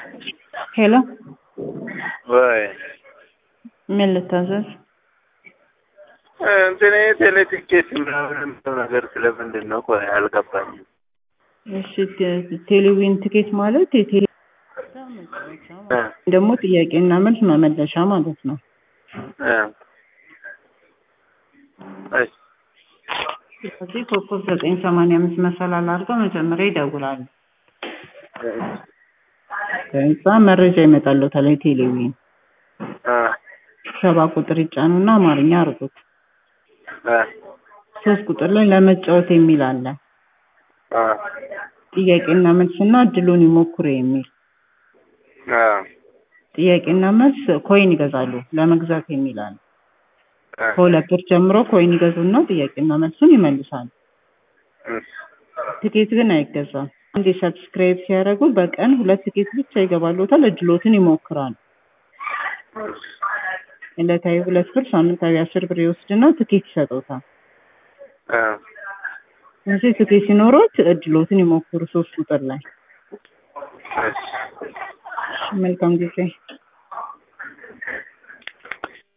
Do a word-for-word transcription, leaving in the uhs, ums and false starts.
ሄሎ ወይ ምን ልታዘዝ? እንትን ቴሌ ቲኬት ምናምን የምለው ነገር ስለምንድን ነው? ቆይ አልገባኝም። እሺ ቴ- ቴሌቪዥን ቲኬት ማለት የቴሌ እ ደግሞ ጥያቄና መልስ መመለሻ ማለት ነው። እ እሺ ስለዚህ ኮከብ ዘጠኝ ሰማንያ አምስት መሰላል አድርገው መጀመሪያ ይደውላሉ። ከዛ መረጃ ይመጣልዎታል። ቴሌቪዥን እ ሰባ ቁጥር ይጫኑና አማርኛ አርጉት። እ ሶስት ቁጥር ላይ ለመጫወት የሚል አለ። እ ጥያቄና መልስና እድሉን ይሞክሩ የሚል እ ጥያቄና መልስ ኮይን ይገዛሉ። ለመግዛት የሚል አለ። እ ከሁለት ብር ጀምሮ ኮይን ይገዙና ጥያቄና መልሱን ይመልሳሉ። ትኬት ግን አይገዛም። አንዴ ሰብስክራይብ ሲያደርጉ በቀን ሁለት ትኬት ብቻ ይገባልዎታል። እድሎትን ይሞክራሉ። ዕለታዊ ሁለት ብር፣ ሳምንታዊ አስር ብር ይወስድና ትኬት ይሰጥዎታል። እ እዚህ ትኬት ሲኖሮት እድሎትን ይሞክሩ ሶስት ቁጥር ላይ። እሺ መልካም ጊዜ።